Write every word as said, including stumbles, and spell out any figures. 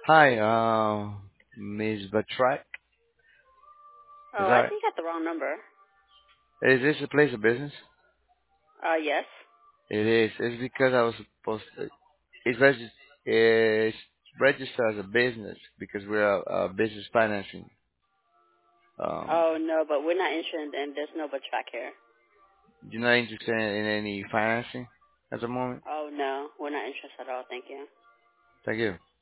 Hi, uh, Miss Batrak. Is Oh, I that think you got the wrong number. is this a place of business? Uh, yes. It is. It's because I was supposed to. It's registered. It's registered as a business because we're a, a business financing. Um, Oh, no, but we're not interested and there's no but track here. you're not interested in any financing at the moment. Oh, no, we're not interested at all. Thank you. Thank you.